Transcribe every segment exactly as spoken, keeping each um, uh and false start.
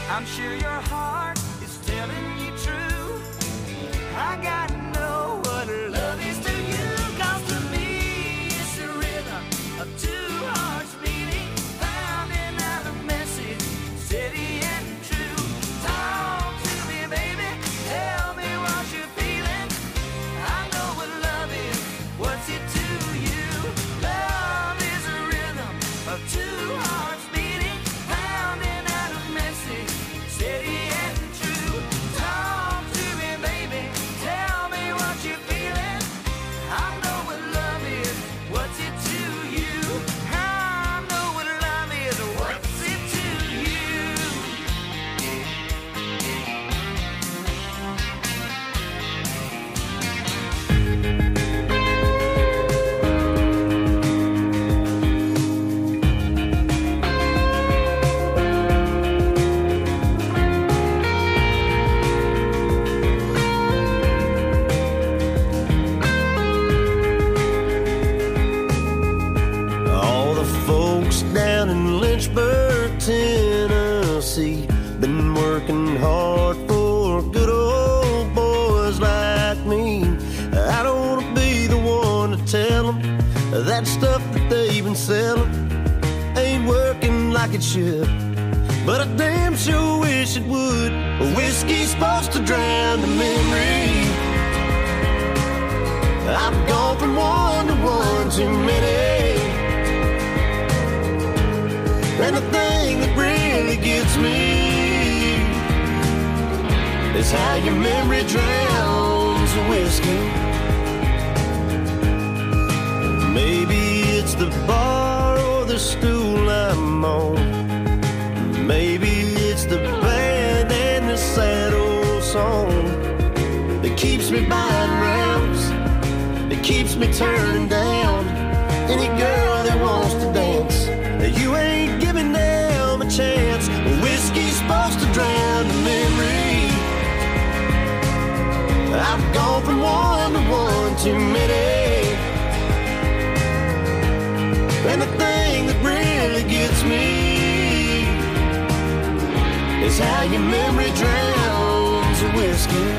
I'm sure your heart is telling you true. I gotta know what love is to you. Cause to me it's the rhythm of two hearts beating, pounding out a message steady and true. Talk to me, baby, tell me what you're feeling. I know what love is, what's it to you? Love is a rhythm of two hearts beating, pounding out a message steady and true. Talk to me, baby, tell me what you're feeling. I know what love is, what's it to you? I know what love is, what's it to you? All the folks down in Lynchburg, Tennessee, been working hard for good old boys like me. I don't wanna be the one to tell them that stuff that they've been selling ain't working like it should, but I damn sure wish it would. Whiskey's supposed to drown the memory. I've gone from one to one too many, and the thing that really gets me is how your memory drowns the whiskey. Maybe it's the bar or the stool I'm on. Maybe it's the band and the sad old song that keeps me buying rounds, that keeps me turning down any girl that wants to dance. You ain't giving them a chance. Whiskey's supposed to drown the memory. I've gone from one to one too many, and the thing that really gets me is how your memory drowns the whiskey.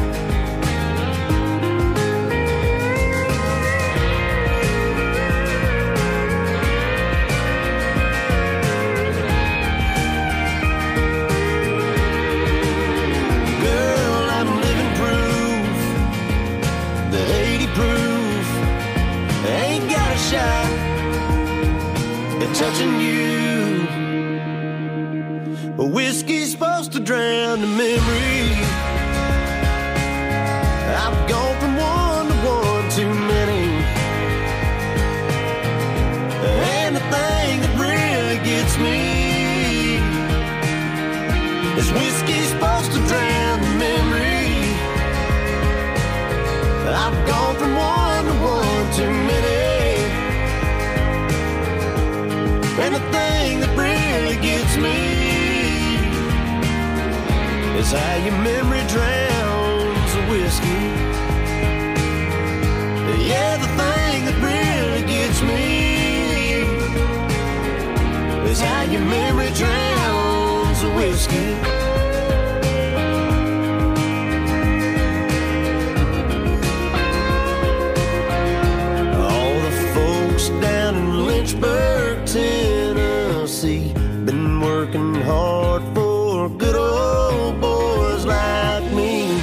Touching you, whiskey's supposed to drown the memory. I've gone from one to one too many, and the thing that really gets me is whiskey's supposed to drown the memory. I've gone from one to one too many, and the thing that really gets me is how your memory drowns the whiskey. Yeah, the thing that really gets me is how your memory drowns the whiskey. All the folks down in Lynchburg, Tennessee, been working hard for good old boys like me.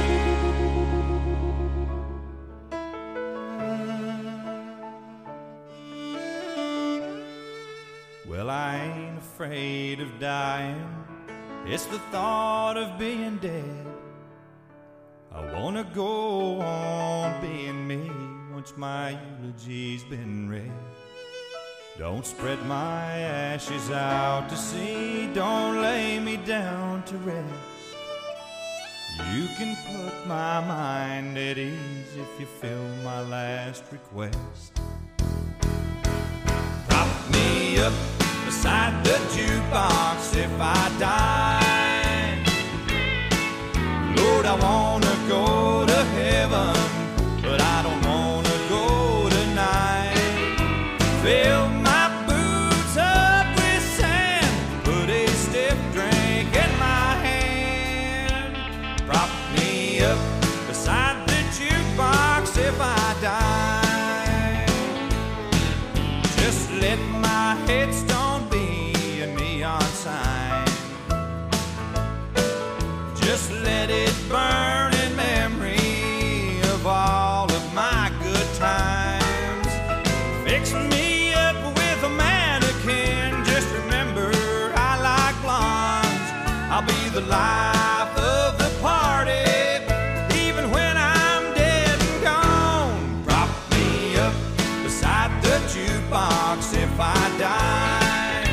Well, I ain't afraid of dying, it's the thought of being dead. I wanna go on being me once my eulogy's been read. Don't spread my ashes out to sea, don't lay me down to rest. You can put my mind at ease if you fill my last request. Prop me up beside the jukebox if I die. Lord, I wanna go to heaven, but I don't wanna go tonight. Fill my boots up with sand, put a stiff drink in Just let my headstone be a neon sign. Just let it burn in memory of all of my good times. Fix me up with a mannequin. Just remember I like blondes. I'll be the life of the party, even when I'm dead and gone. Prop me up beside the jukebox if I die.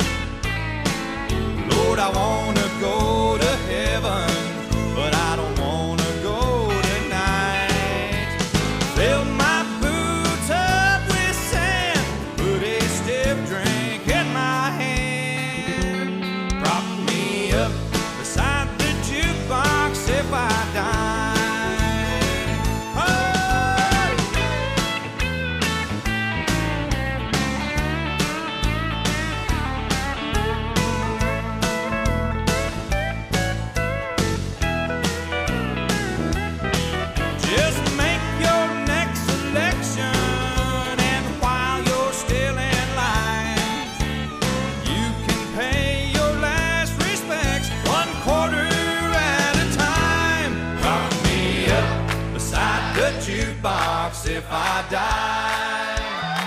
Lord, I wanna go to heaven, but I don't wanna go tonight. Fill my boots up with sand, put a stiff drink in my hand. Prop me up beside the jukebox if I die. If I die,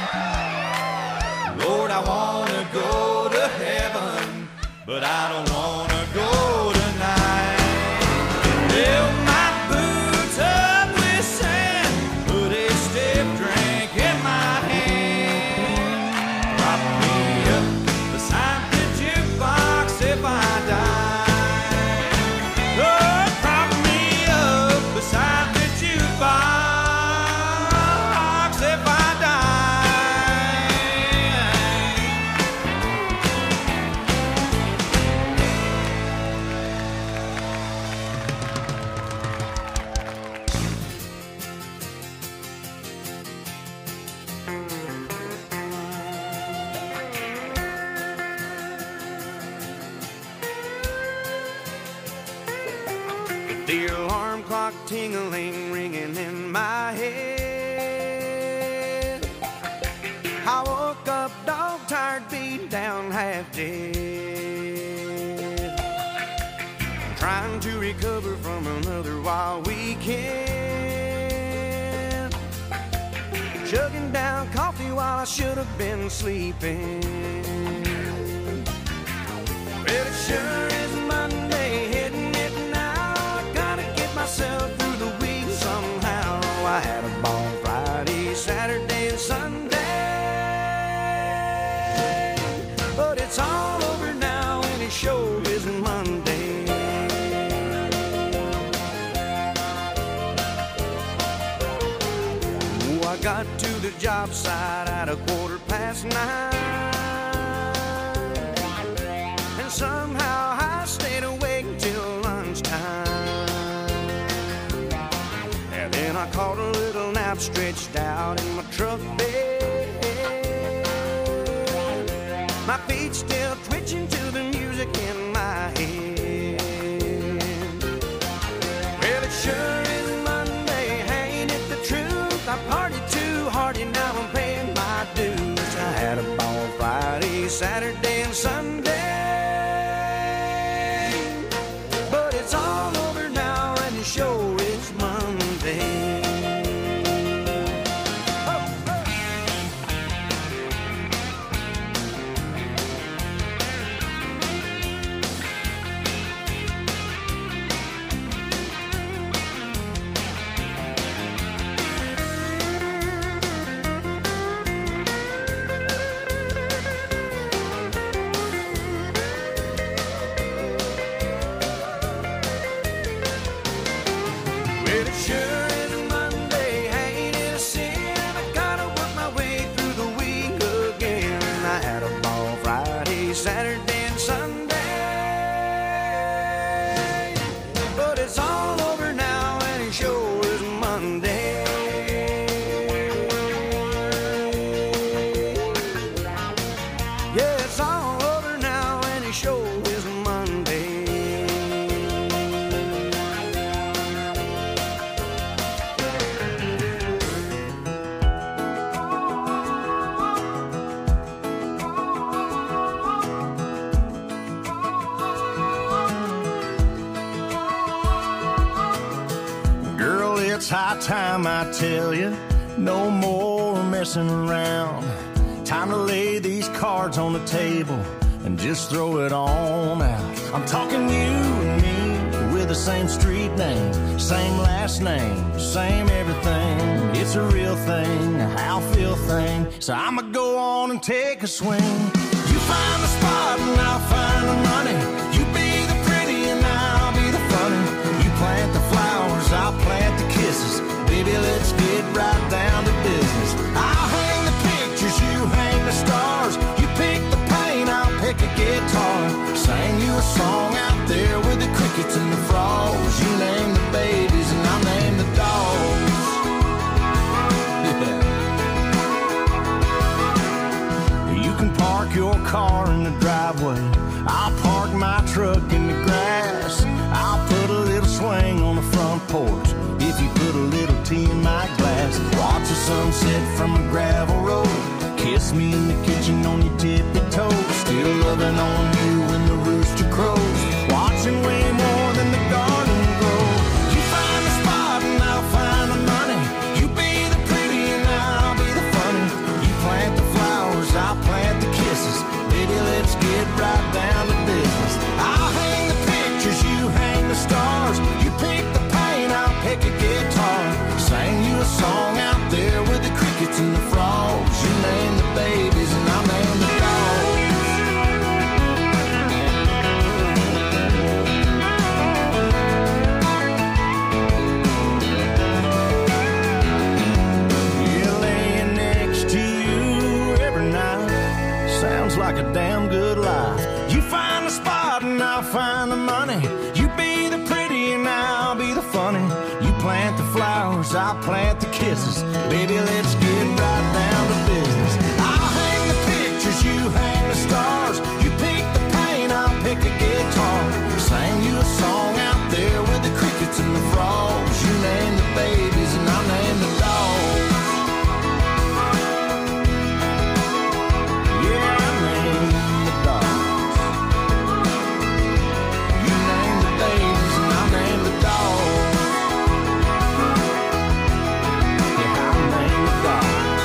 Lord, I wanna go to heaven, but I don't wanna go tonight. Fill my boots up with sand, put a stiff drink in my hand. Prop me up beside the jukebox if I die. Lord, prop me up beside the jukebox. The alarm clock tingling, ringing in my head. I woke up dog tired, beat down, half dead. Trying to recover from another wild weekend. Chugging down coffee while I should have been sleeping. Well, it sure is Monday, hitting it now. Myself through the week somehow. I had a ball Friday, Saturday, and Sunday, but it's all over now and it sure isn't Monday. Oh, I got to the job site at a quarter past nine, and somehow I stayed awake till lunchtime. Then I caught a little nap stretched out in my truck bed. My feet still twitching to the music in my head. Well, it sure is Monday, ain't it the truth? I partied too hard and now I'm paying my dues. I had a ball Friday, Saturday, and Sunday, but it's all over now and it sure is Monday. it's high time I tell you, no more messing around. Time to lay these cards on the table and just throw it on out. I'm talking you and me with the same street name, same last name, same everything. It's a real thing, a how feel thing. So I'ma go on and take a swing. You find the spot and I'll find the money. You be the pretty and I'll be the funny. You plant the flowers, I'll plant the kisses. Baby, let's get right down to business. I'll hang the pictures, you hang the stars. You pick the paint, I'll pick a guitar. Sing you a song out there with the crickets and the frogs. You name the babies and I'll name the dogs. Yeah. You can park your car in the driveway. I'll park my truck in the grass. I'll put a little swing on the front porch. If you put a little tea in my glass, watch the sunset from a gravel road. Kiss me in the kitchen on your tippy toes. Still loving on you when the rooster crows. Watching way more than the garden grow. You find the spot and I'll find the money. You be the pretty and I'll be the funny. You plant the flowers, I'll plant the kisses. Baby, let's get right down to business. I'll hang the pictures, you hang the stars. You pick the paint, I'll pick a guitar. Sing you a song out there with the crickets and the frogs. You name the babies and I'll name the dogs. Yeah, laying next to you every night sounds like a damn good life. You find the spot and I'll find the money. You be the pretty and I'll be the funny. You plant the flowers, I'll plant the kisses. Baby, let's get right down to business. I'll hang the pictures, you hang the stars. You pick the paint, I'll pick a guitar. Sing you a song out there with the crickets and the frogs. You name the babies and I'll name the dogs. Yeah, I name the dogs. You name the babies and I'll name the dogs. Yeah, I'll name the dogs.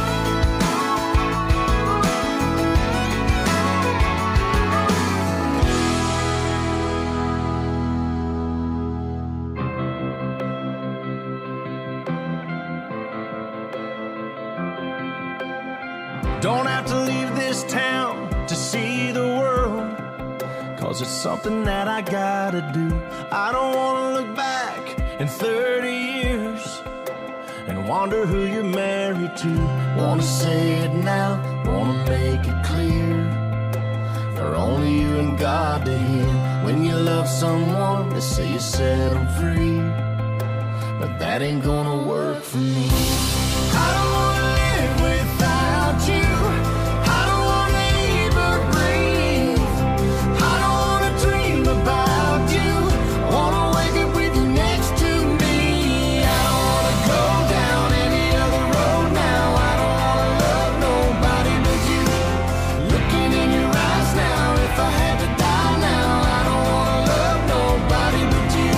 Don't have to leave this town to see the world, 'cause it's something that I gotta do. I don't wanna look back in thirty years and wonder who you're married to. Wanna say it now, wanna make it clear, for only you and God to hear. When you love someone, they say you set them free, but that ain't gonna work for me. I don't wanna live without you. I don't wanna even breathe. I don't wanna dream about you. I wanna wake up with you next to me. I don't wanna go down any other road now. I don't wanna love nobody but you. Looking in your eyes now, if I had to die now, I don't wanna love nobody but you.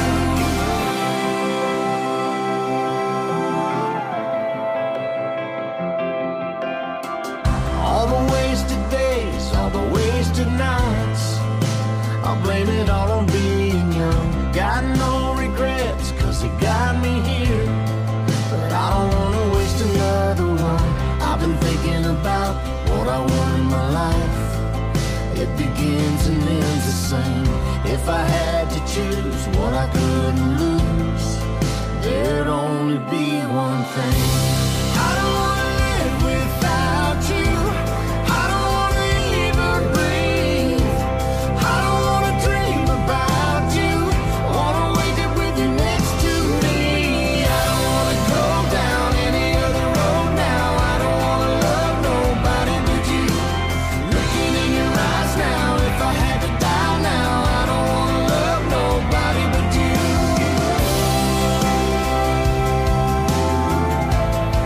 All the wasted days, all the wasted nights, I'll blame it all on being young. Got no regrets, 'cause it got me here, but I don't wanna waste another one. I've been thinking about what I want in my life. It begins and ends the same. If I had to choose what I couldn't lose, there'd only be one thing. I don't wanna live without you. I don't wanna even breathe. I don't wanna dream about you. I wanna wake up with you next to me. I don't wanna go down any other road now. I don't wanna love nobody but you. Looking in your eyes now, if I had to die now, I don't wanna love nobody but you.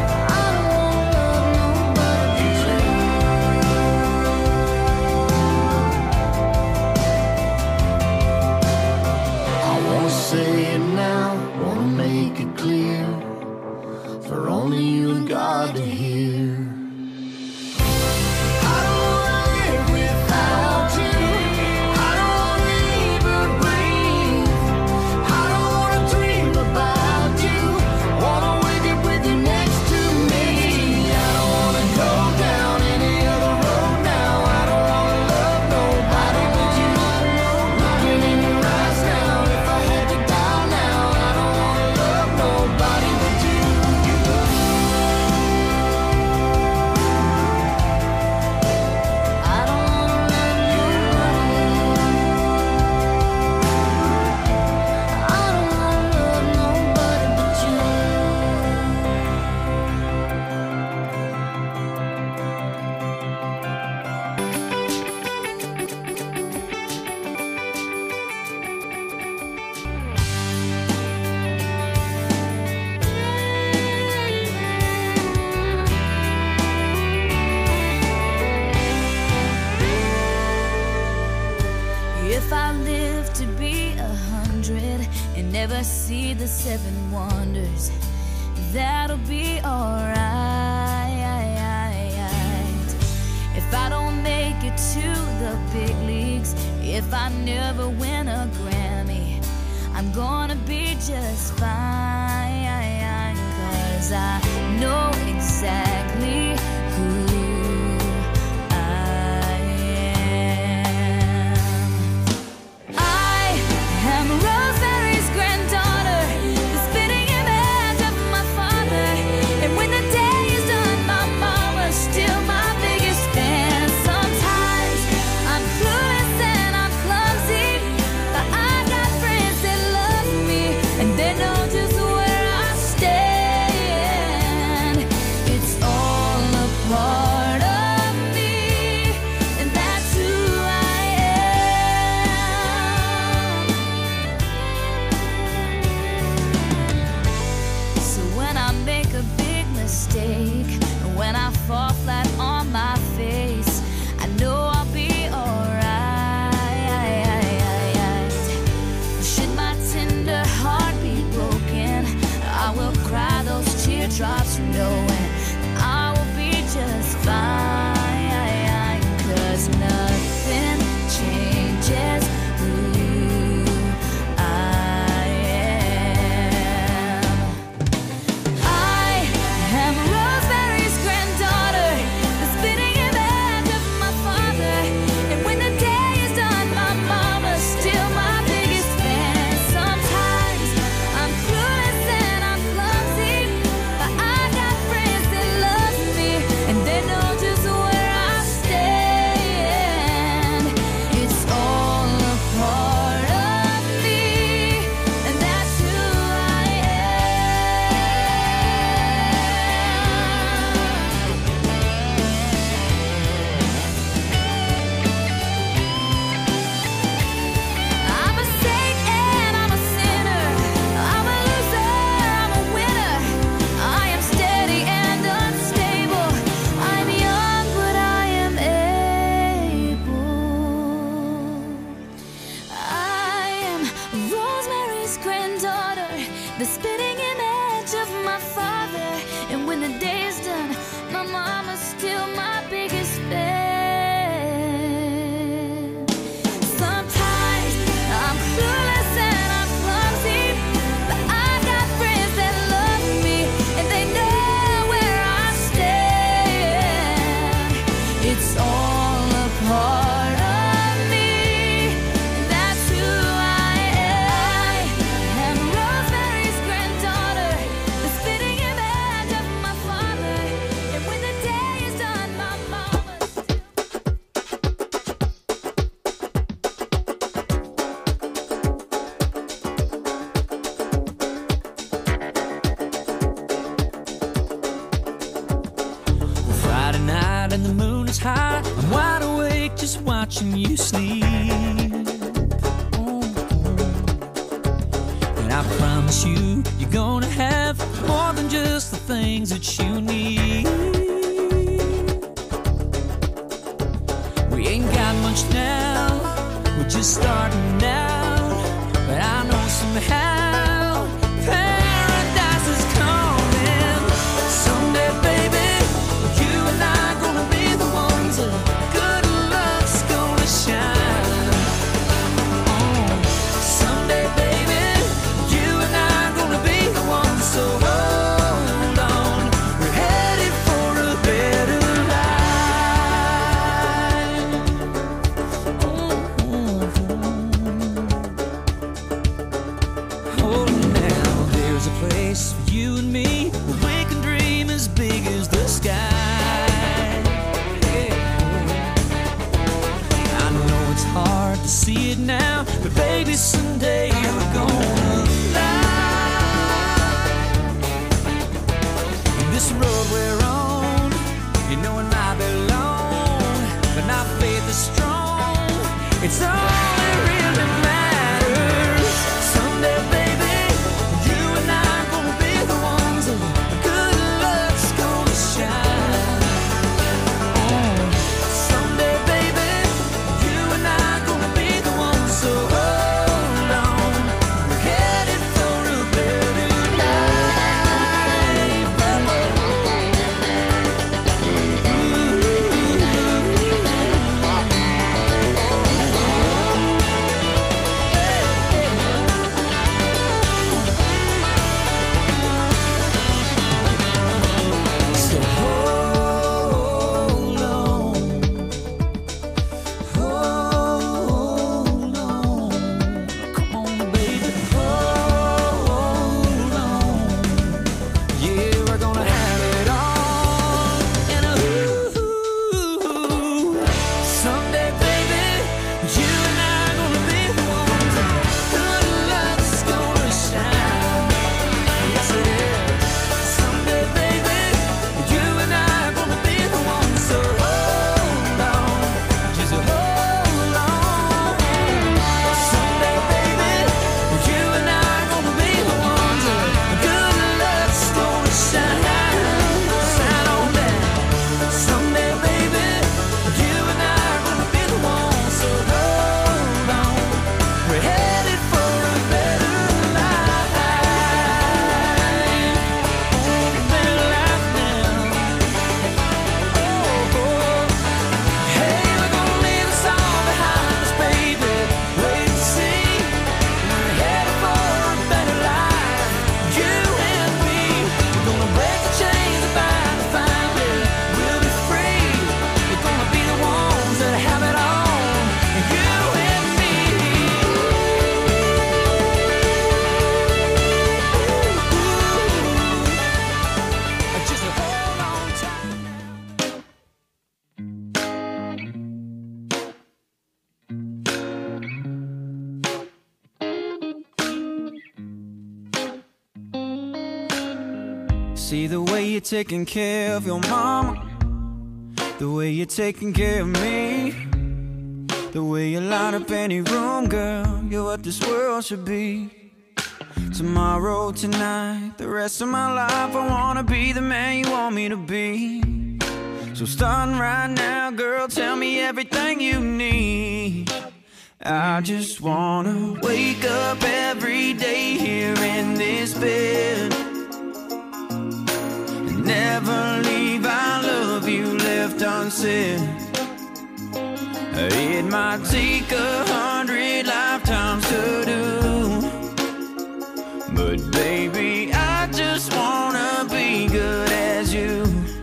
I see the seven wonders, that'll be alright. If I don't make it to the big leagues, if I never win a Grammy, I'm gonna be just fine, 'cause I know exactly who drops knowing I will be just fine, 'cause nothing changes who I am. I am Rosemary's granddaughter, the spitting image of my father, and when the day is done, my mama's still my biggest fan. Sometimes I'm clueless and I'm clumsy, the spitting image of my father, and when the day is done, my mama's still my biggest fan. Sometimes I'm clueless and I'm clumsy, but I got friends that love me, and they know where I stand. It's all a part of me, and that's who I am. I'm Rosemary's granddaughter, the spitting image of my father, and when the day is done, my mama's Friday night and the moon is high. I'm wide awake just watching you sleep. Oh. And I promise you, you're gonna have more than just the things that you need. We ain't got much now, we're just starting out. But I know somehow paradise is coming. Someday, baby, you and I gonna be the ones that good luck's gonna shine. Oh, someday, baby, you and I gonna be the ones. So hold on, we're headed for a better life. Oh, oh, now there's a place for you and me where we can dream as big as the sky. Yeah. I know it's hard to see it now, but baby, someday we're gonna fly. This road we're on, you know it might be long, but my faith is strong. It's all that really matters. Someday, baby, you and I gonna be the ones that good luck's gonna shine. Oh, someday, baby, you and I gonna be the ones. So hold on, See the way you're taking care of your mama, the way you're taking care of me, the way you light up any room, girl. You're what this world should be. Tomorrow, tonight, the rest of my life, I wanna be the man you want me to be. So starting right now, girl, tell me everything you need. I just wanna wake up every day here in this bed and never leave I love you left unsaid. It might take a hundred lifetimes to do, but baby, I just wanna be good as you.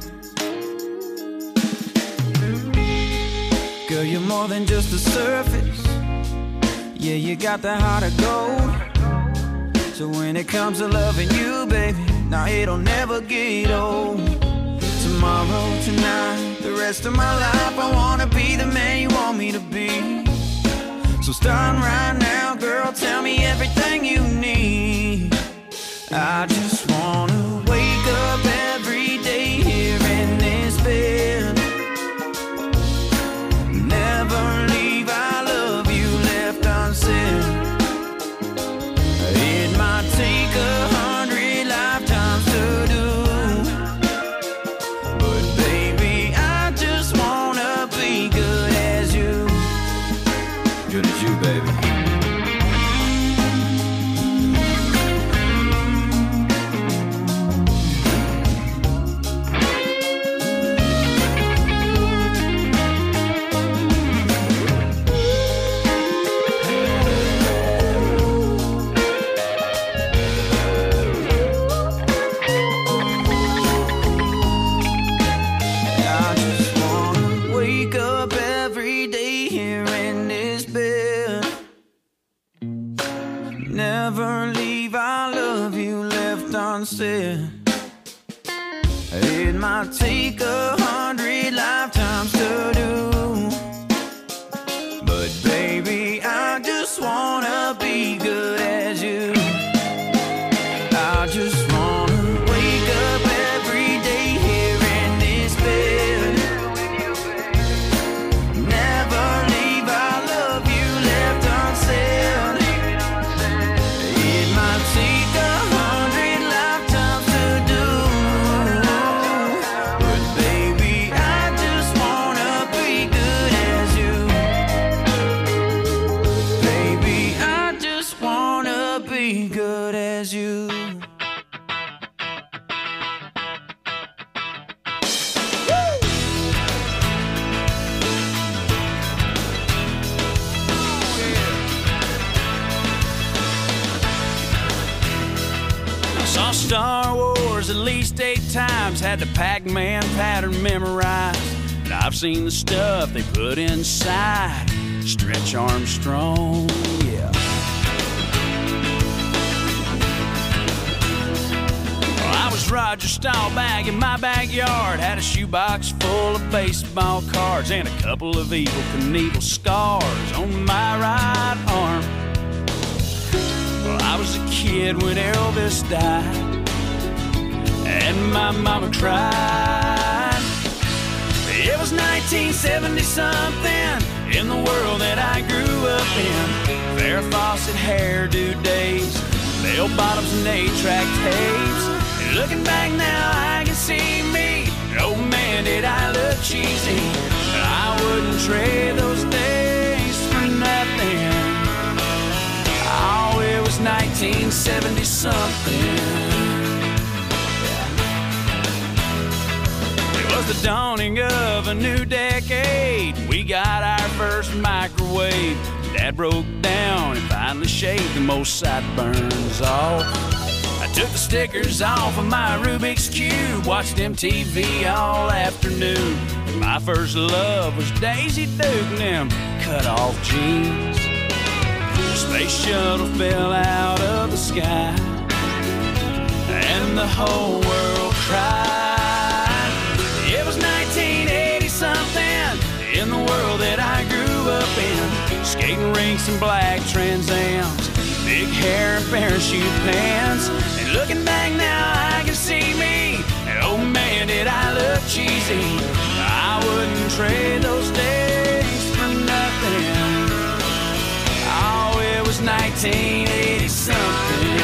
Girl, you're more than just the surface. Yeah, you got the heart of gold. So when it comes to loving you, baby, now it'll never get old. Tomorrow, tonight, the rest of my life, I wanna be the man you want me to be. So starting right now, girl, tell me everything you need. I just wanna wake up every day here in this bed, never leave I love you left unsaid. It might take a hundred lifetimes to do, but baby, I just wanna be good as you. Good as you, baby. Never leave I love you left unsaid. It might take a hundred lifetimes to do, but baby, I just wanna be good as you. I just wanna wake up every day here in this bed, never leave I love you left unsaid. It might take a hundred lifetimes to do, but baby, I just wanna be good as you. Baby, I just wanna be good as you. Saw Star Wars at least eight times, had the Pac-Man pattern memorized, and I've seen the stuff they put inside Stretch Armstrong, yeah. Well, I was Roger Staubach in my backyard, had a shoebox full of baseball cards and a couple of Evel Knievel scars on my right arm. Well, I was a kid when Elvis died, and my mama cried. It was nineteen seventy something in the world that I grew up in. Farrah Fawcett hairdo days, bell bottoms and eight-track tapes. And looking back now, I can see me. Oh man, did I look cheesy. But I wouldn't trade those days for nothing. Oh, it was nineteen seventy something. It was the dawning of a new decade. We got our first microwave. Dad broke down and finally shaved the most sideburns off. I took the stickers off of my Rubik's Cube, watched M T V all afternoon. My first love was Daisy Duke and them cut-off jeans. The space shuttle fell out of the sky, and the whole world cried. It was nineteen eighty something in the world that I grew up in. Skating rinks and black Trans Ams, big hair and parachute pants. And looking back now, I can see me. did I look cheesy? I wouldn't trade those days for nothing. Oh, it was nineteen eighty something.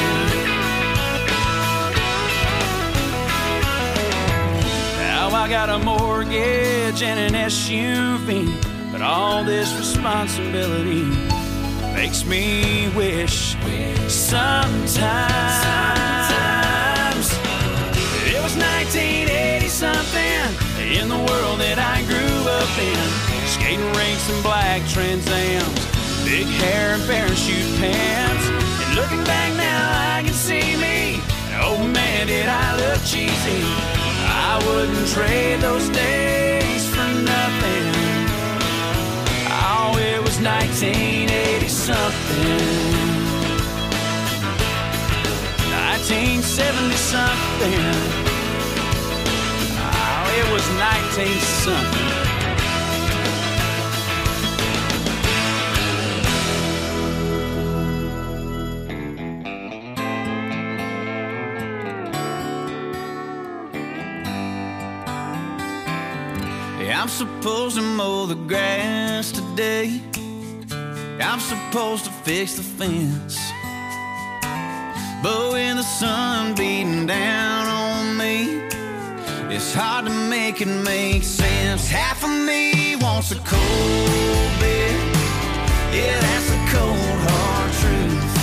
Now I got a mortgage and an S U V, but all this responsibility makes me wish sometimes it was nineteen eighty something in the world that I grew up in. Skating rinks and black Trans Ams, big hair and parachute pants. And looking back now I can see me, and oh man did I look cheesy. I wouldn't trade those days for nothing. Oh, it was nineteen eighty something, nineteen seventy something. Oh, it was nineteen something. I'm supposed to mow the grass today. I'm supposed to fix the fence. But when the sun beating down on me, it's hard to make it make sense. Half of me wants a cold beer. Yeah, that's a cold hard truth.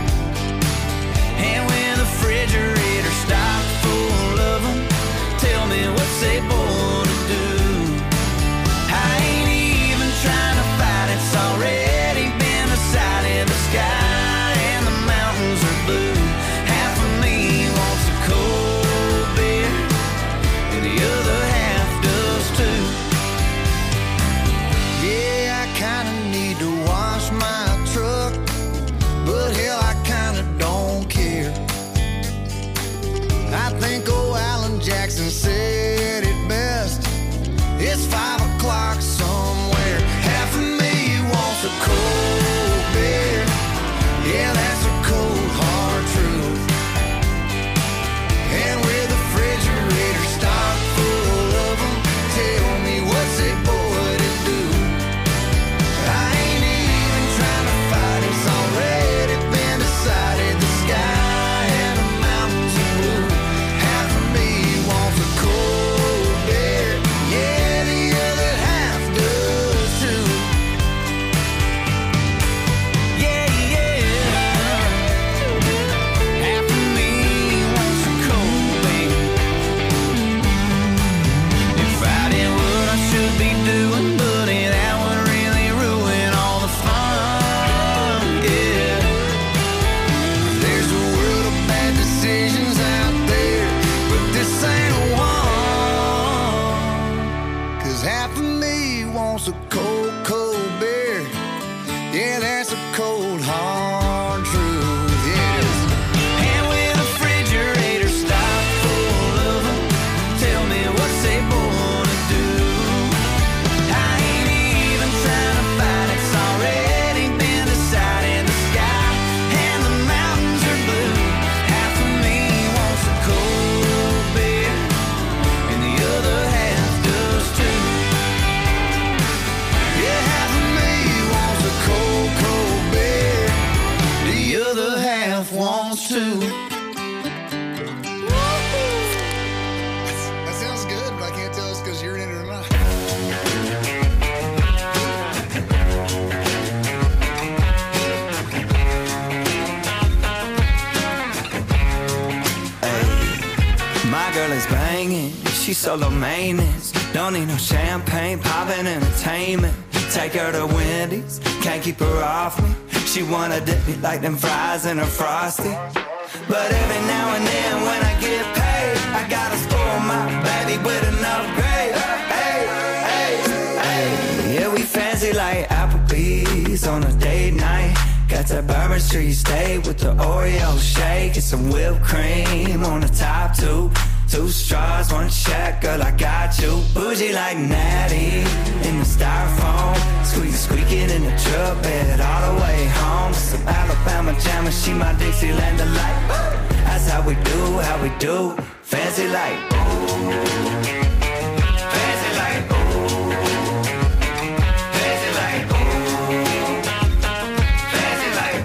And when the refrigerator stocked full of them, tell me what's they born to do. I ain't even trying to fight, it's already been decided. The sky and the mountains are blue. Half of me wants a cold beer, and the other half does too. Yeah, I kinda need to wash my truck, but hell, I kinda don't care. I think old Alan Jackson said it best. It's five o'clock somewhere. Half of me wants a cold beer. Yeah, that's a cold hard truth. And with the refrigerator stocked full of them, tell me what's a boy to do. I ain't even trying to fight, it's already been decided. The sky and the mountains are blue. Half of me wants a cold beer. Yeah, the other half does too. Yeah, yeah. Half of me wants a cold beer. If I did what I should be doing, buddy, that would really ruin all the fun. Yeah. There's a world of bad decisions out there, but this ain't one. Cause half of me wants a cold, cold beer. Yeah, that's a cold, hard truth. Yeah. And with the refrigerator stocked full of them, tell me what's they born to do. I ain't even trying to fight, it's already been decided. The sky and the mountains are blue. Half of me wants a cold beer, and the other half does too. Yeah, half of me wants a cold, cold beer. The other half wants to. That sounds good, but I can't tell it's because you're in it or not. My girl is banging, she's solo maintenance. Don't need no champagne, poppin' entertainment. Take her to Wendy's, can't keep her off me. She wanna dip me like them fries in a Frosty. But every now and then when I get paid, I gotta spoil my baby with an upgrade. Hey, hey, hey. Yeah, we fancy like Applebee's on a date night. Got that Bourbon Street steak with the Oreo shake and some whipped cream on the top two. Two straws, one check, girl, I got you. Bougie like Natty in the styrofoam. Squeak, squeaking in the truck bed all the way home. Some Alabama jammer, she my Dixieland delight. As That's how we do, how we do. Fancy like, fancy like, fancy like, fancy like.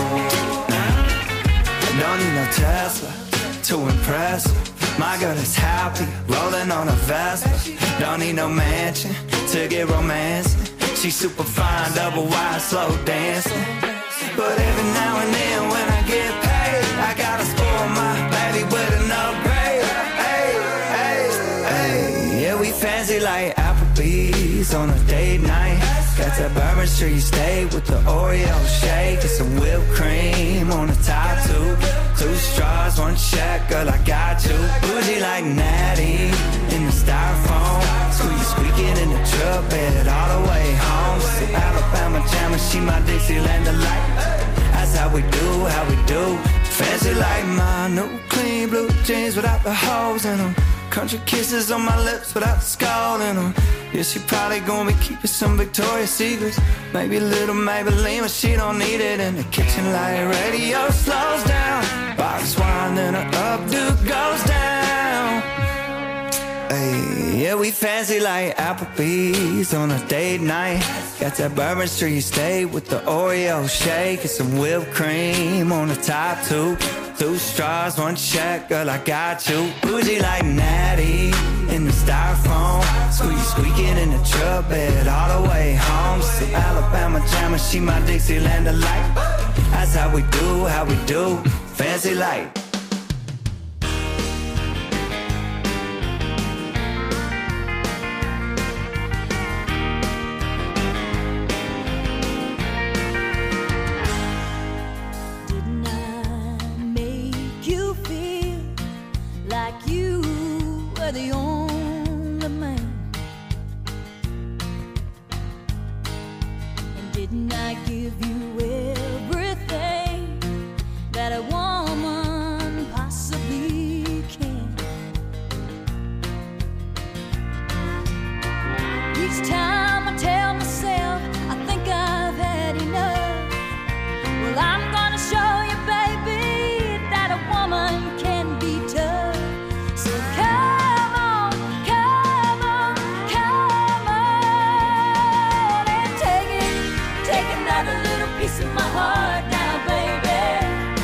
Don't need no Tesla to impress her. My girl is happy, rolling on a Vespa. Don't need no mansion to get romancing. She's super fine, double wide, slow dancing. But every now and then when I get paid, I gotta spoil my baby with an upgrade. Hey, hey, hey. Yeah, we fancy like Applebee's on a date night. Got that Bourbon Street steak with the Oreo shake and some whipped cream on the top two. Two straws, one check, girl, I got you. Bougie like Natty in the styrofoam. Squeak, squeaking in the truck bed all the way home. So Alabama jammer, she my Dixieland delight. That's how we do, how we do. Fancy like my new clean blue jeans without the holes in them. Country kisses on my lips without the skull in them. Yeah, she probably gonna be keeping some Victoria's Secrets. Maybe a little Maybelline, but she don't need it. In the kitchen light radio slows down. Box wine, then her updo goes down. Hey, yeah, we fancy like Applebee's on a date night. Got that Bourbon Street steak with the Oreo shake and some whipped cream on the top two. Two straws, one check, girl, I got you. Bougie like Natty in the styrofoam. Squeak, squeaking in the truck bed all the way home. So Alabama jammer, she my Dixieland delight. That's how we do, how we do. Fancy like. The only man, and didn't I give you everything that a woman possibly can? Each time I tell myself I think I've had enough, well, I'm gonna show you, baby, that a woman can be tough. So come piece of my heart now, baby.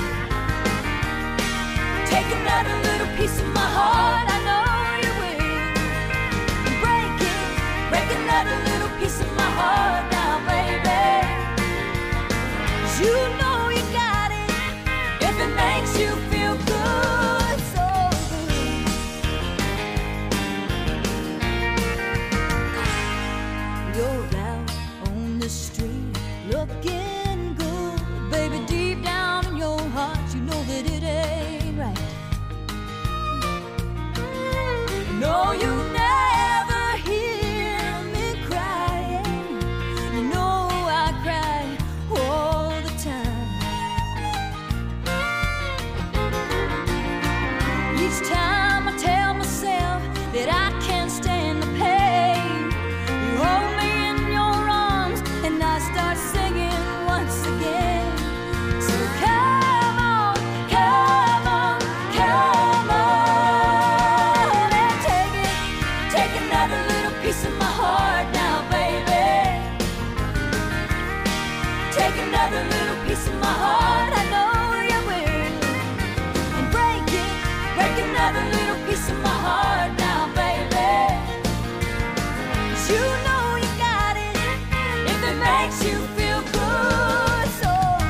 Take another little piece of my heart, I know you will. Break it, break another little piece of my heart now, baby. 'Cause you know you got it, if it makes you feel good, so good. You're out on the street looking that it ain't right. No, you never hear me crying. You know I cry all the time. Each time I tell myself that I can't stand the pain, you hold me in your arms and I start singing once again. So come another little piece of my heart, I know you will. And break it, break another little piece of my heart now, baby. 'Cause you know you got it, if it makes you feel good, so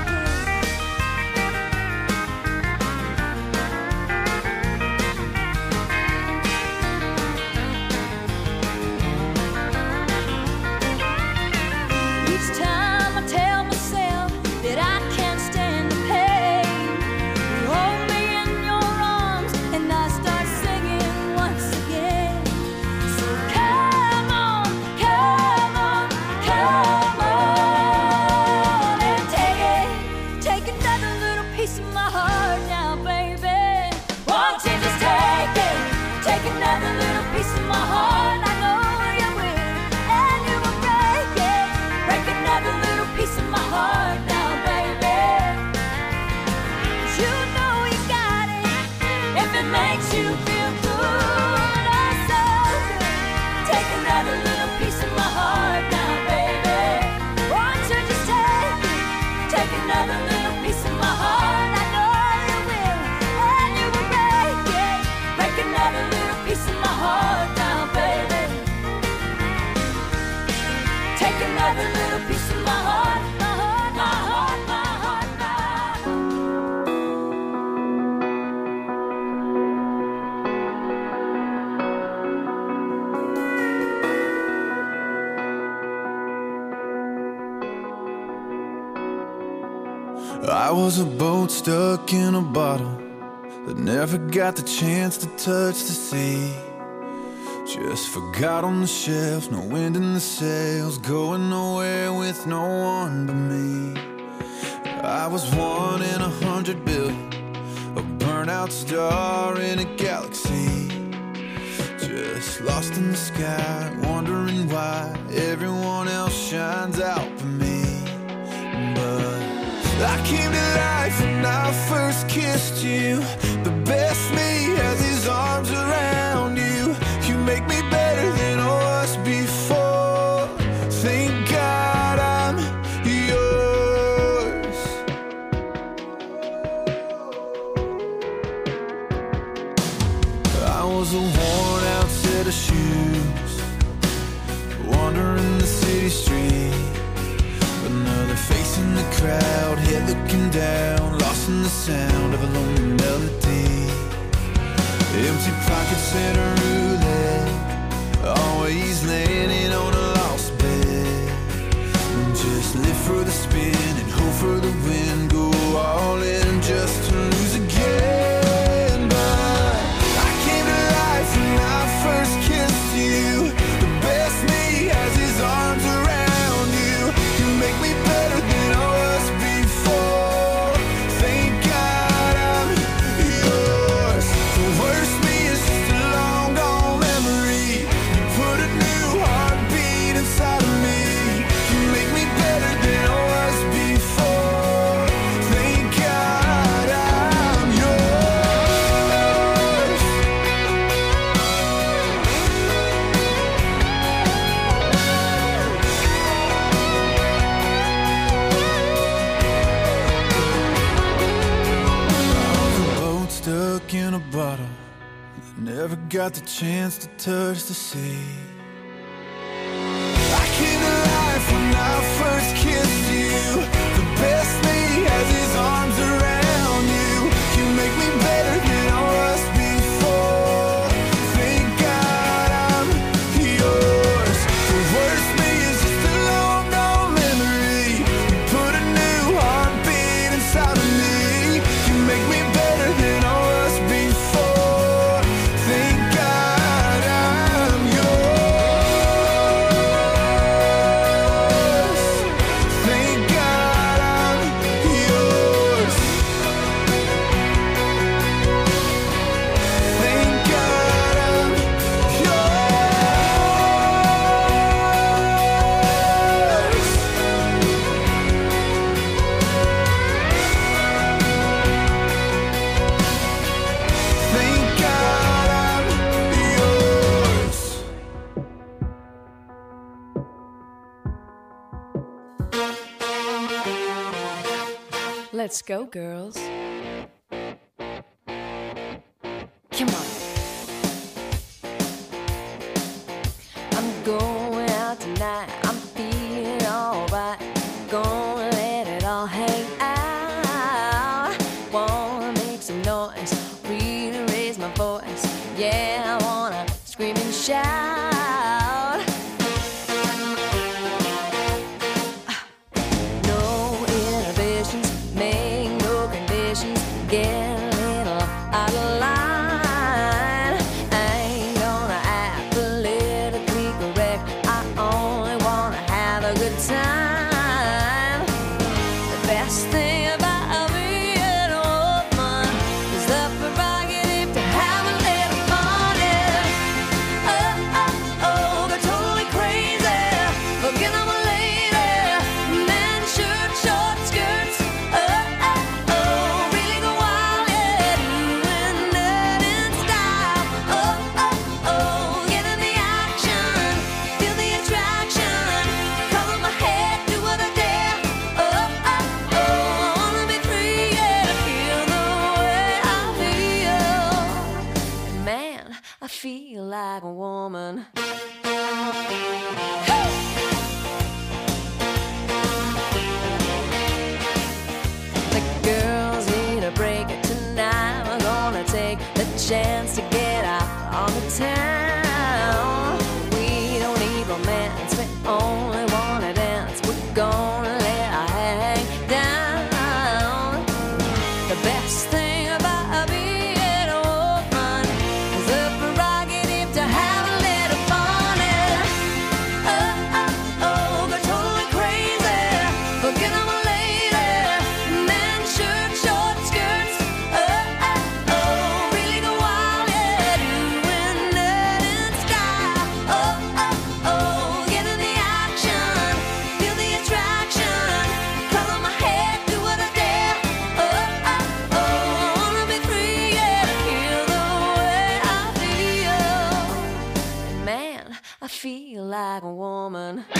each time I tell myself that I can't stand the pain, you hold me in your arms and I start singing once again. So come on, come on, come on. every little piece of my heart, my heart, my heart, my heart, my I was a boat stuck in a bottle that never got the chance to touch the sea. Just forgot on the shelf, no wind in the sails, going nowhere with no one but me. I was one in a hundred billion, a burnout star in a galaxy. Just lost in the sky, wondering why everyone else shines out for me. But I came to life when I first kissed you. The best me has his arms around you. You make me better than I was before. Thank God I'm yours. I was a worn out set of shoes, wandering the city street. Another face in the crowd, head looking down, lost in the sound of a lonely melody. Empty pockets and a roulette, always landing on a lost bet. Just live for the spin and hope for the win, go all in just to lose again. But I came to life when I first kissed you. The best me has his arms around you. You make me better than I was before. Thank God I'm yours. The worst me is just a long gone memory. You put a new heartbeat inside of me. You make me better than I was before. Thank God I'm yours. I was a boat stuck in a bottle that never got the chance to touch the sea. I came to life when I first kissed you. The best me has his arms around you. You make me better than I was before. Thank God I'm yours. The worst me is just a long gone memory. You put a new heartbeat inside of me. You make me better than I was before. Thank God I'm yours. Thank God I'm yours. Thank God I'm yours. Thank God I'm yours. Let's go, girls. Come on. I'm going out tonight. I'm feeling alright. Gonna let it all hang out. Wanna make some noise. Really raise my voice. Yeah, I wanna scream and shout. No inhibitions, make no conditions.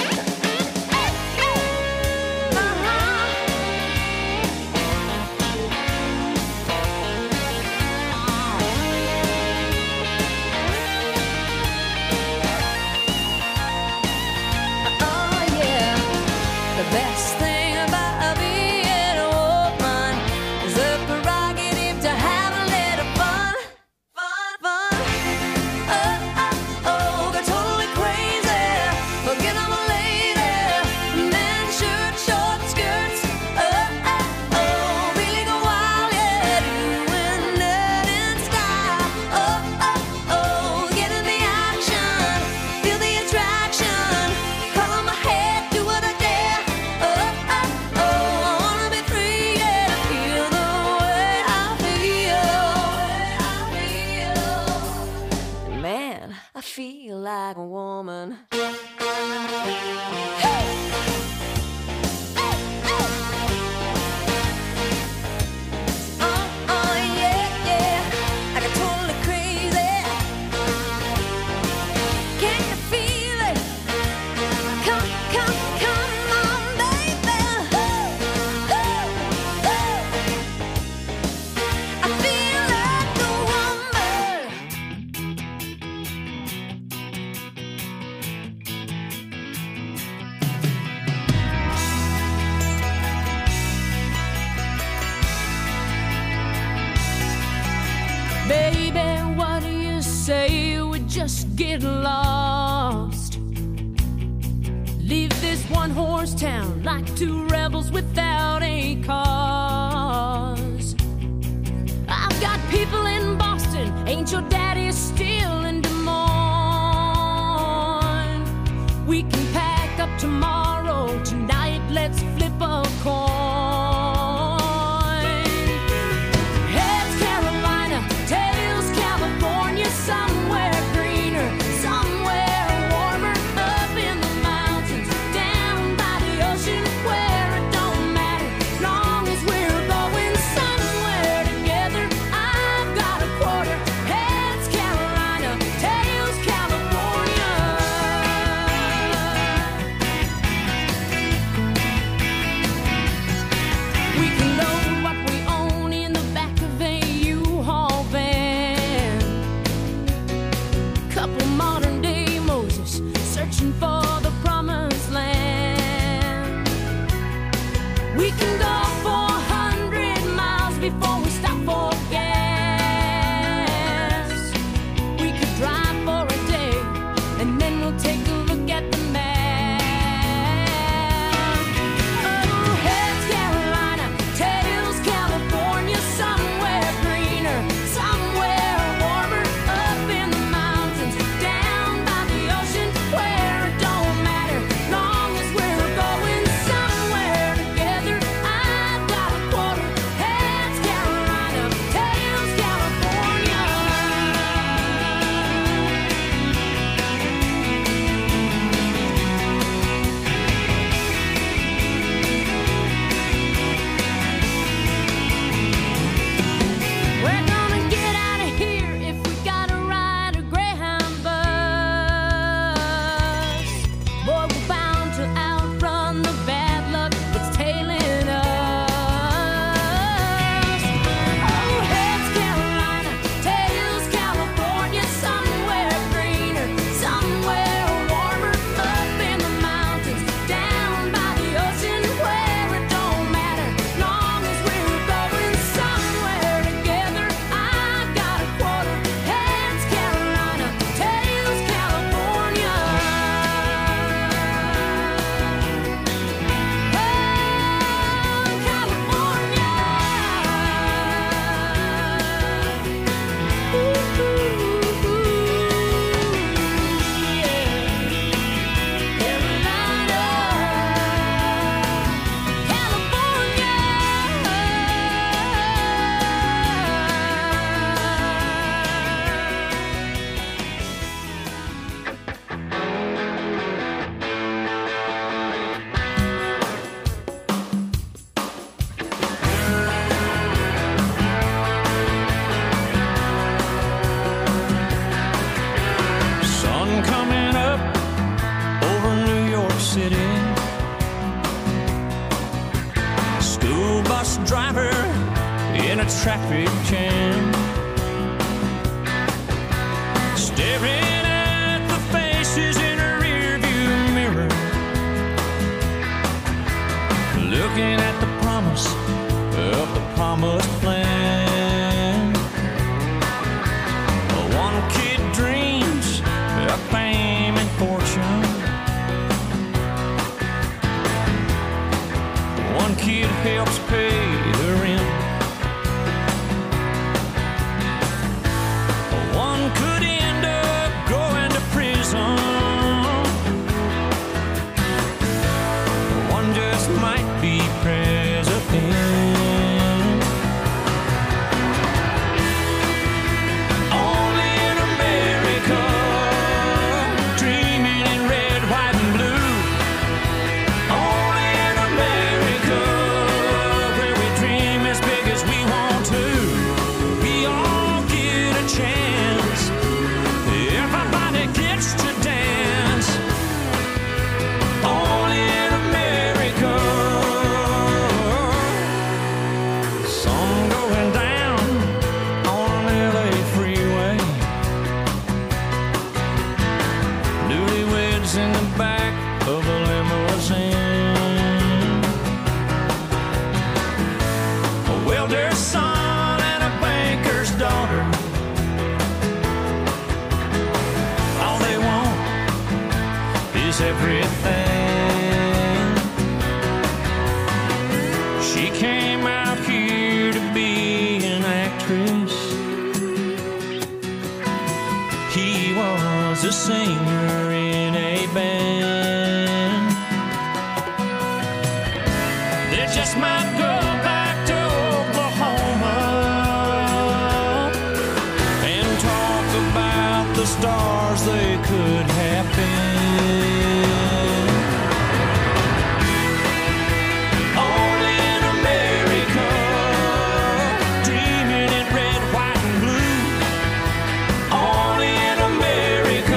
like a woman. Baby, what do you say we just get lost? Leave this one-horse town like two rebels without a cause. I've got people in Boston, ain't your daddy still in Des Moines? We can pack up tomorrow, tonight let's flip a coin. Somewhere greener, somewhere warmer, up in the mountains, down by the ocean, where it don't matter, long as we're going somewhere together. I've got a quarter, heads Carolina, tails California. driver in a traffic jam, staring at the faces in a rearview mirror, looking at the promise of the promised land. One kid dreams of fame and fortune, one kid helps pay the rent, one could end up going to prison, one just might be president. Only in America, dreaming in red, white, and blue. Only in America, where we dream as big as we want to. We all get a chance, everybody gets to dance. Only in America, sun going down on an L A freeway, newlyweds in the back of a limousine, a welder's son and a banker's daughter. All they want is everything. She came out here to be an actress, he was a singer in a band. They just might go back to Oklahoma and talk about the stars they could have been. Only in America, dreaming in red, white, and blue. Only in America.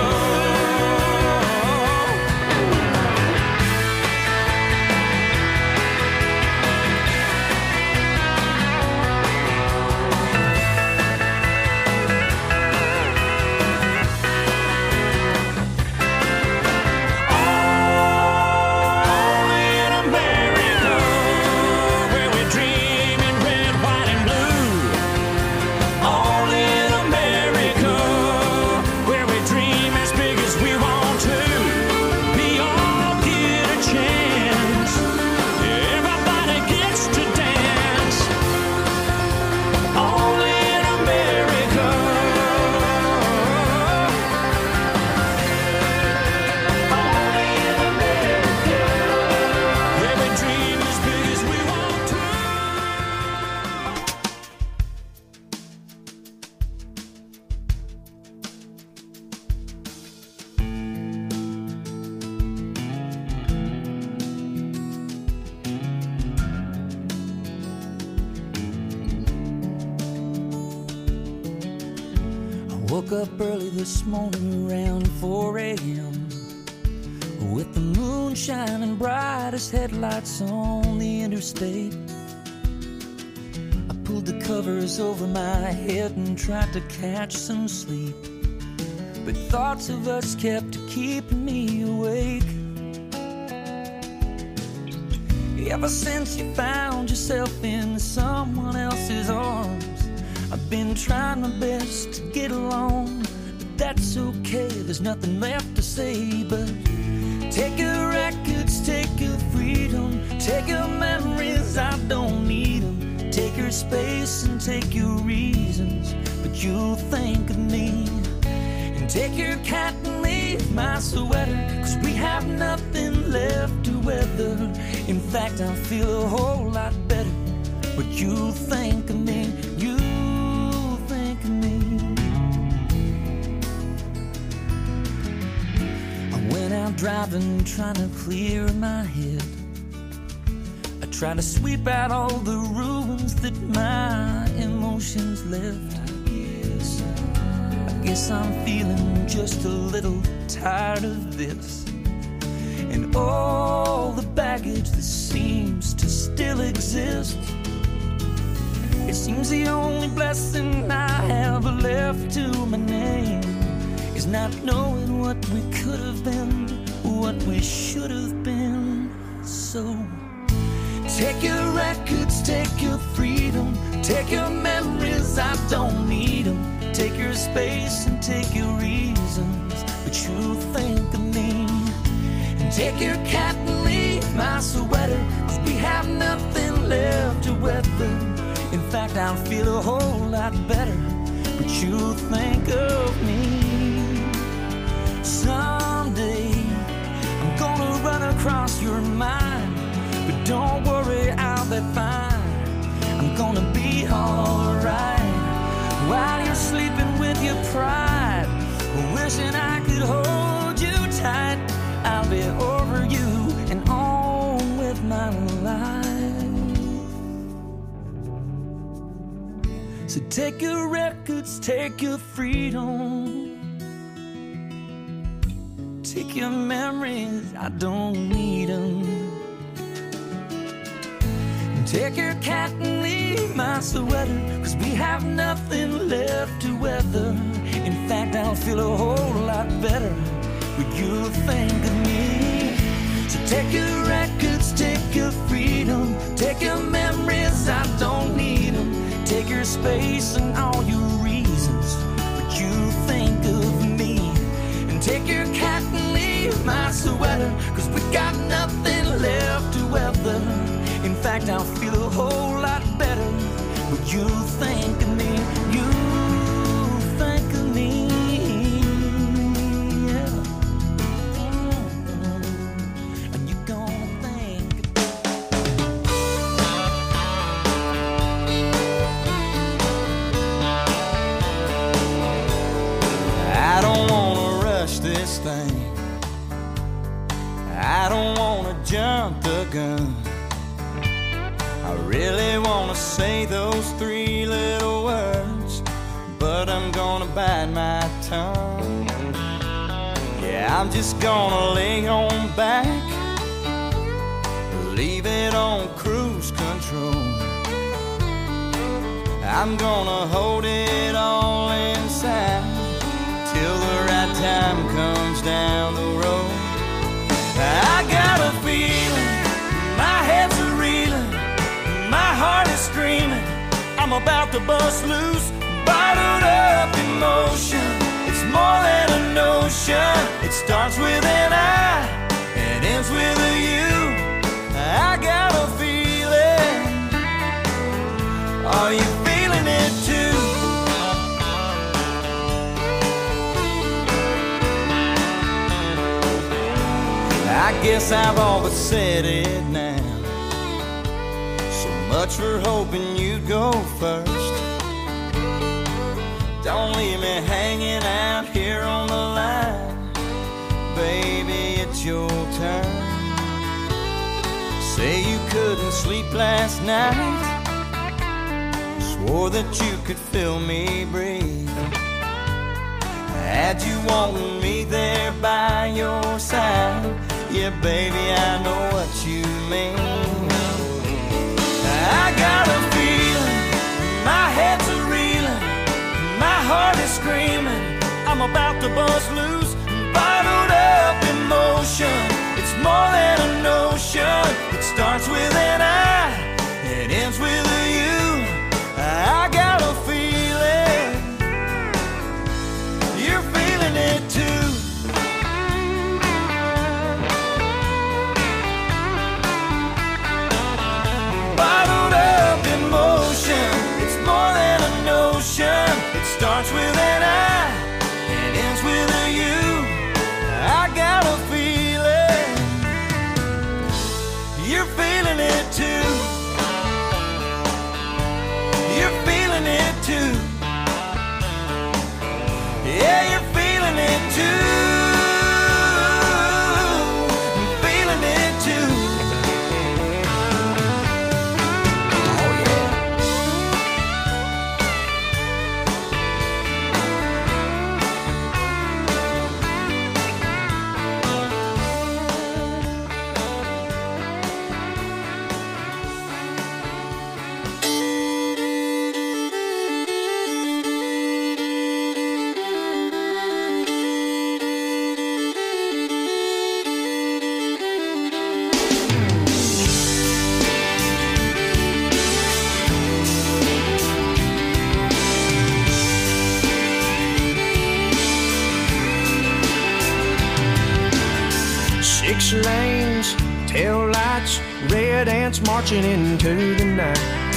Only in America, where we dream in red, white, and blue. Only in America, where we dream as big as we want to. We all get a chance, everybody gets to dance. Only in America. Only in America, where we dream as big as we want to. I woke up early this morning around four a.m. with the moon shining bright as headlights on the interstate. I pulled the covers over my head and tried to catch some sleep, but thoughts of us kept keeping me awake. Ever since you found yourself in someone else's arms, I've been trying my best to get along, but that's okay, there's nothing left to say. But take your records, take your freedom, take your memories, I don't need them. Take your space and take your reasons, but you'll think of me. And take your cat and leave my sweater, cause we have nothing left to weather. In fact, I feel a whole lot better, but you'll think of me, you'll think of me. I went out driving, trying to clear my head. I try to sweep out all the ruins that my emotions left. I guess, I guess I'm feeling just a little tired of this, and all the baggage that seems to still exist. It seems the only blessing I have left to my name is not knowing what we could have been, what we should have been. So take your records, take your freedom, take your memories, I don't need them. Take your space and take your reasons, but you think of me. And take your cat and leave my sweater, 'cause we have nothing left to weather. In fact, I'll feel a whole lot better, but you think of me. Someday I'm gonna run across your mind, but don't worry, I'll be fine. I'm gonna be alright while you're sleeping with your pride, wishing I could hold you tight. I'll be over you and on with my life. So take your records, take your freedom, take your memories, I don't need them. Take your cat and leave my sweater, 'cause we have nothing left to weather. In fact, I'll feel a whole lot better when you think of me. So take your records, take your freedom, take your memories, I don't need them. Take your space and all your reasons, but you think of me. And take your cat and leave my sweater, 'cause we got nothing left to weather. In fact, I'll feel a whole lot better when you think of me. You think of me, yeah. And you gonna think. I don't wanna rush this thing. I don't wanna jump the gun. I really wanna say those three little words, but I'm gonna bite my tongue. Yeah, I'm just gonna lay on back, leave it on cruise control. I'm gonna hold it all inside till the right time comes down the road. I got a feeling, my head's a reeling, my heart is screaming, I'm about to bust loose, bottled up emotion. It's more than a notion. It starts with an I and ends with a you. I got a feeling. Are you feeling it too? I guess I've all but said it now. Much for hoping you'd go first. Don't leave me hanging out here on the line. Baby, it's your turn. Say you couldn't sleep last night, swore that you could feel me breathe. Had you wanting me there by your side. Yeah, baby, I know what you mean. I got a feeling, my head's a reeling, my heart is screaming, I'm about to bust loose, bottled up emotion. It's more than a notion. It starts with an I, it ends with a you. I got a feeling, you're feeling it too. Bottled up emotion, it's more than a notion. It starts with an I, it ends with a you. I got a feeling, you're feeling it too. You're feeling it too. Yeah, you're feeling it too. Feeling it too. lights, red ants marching into the night.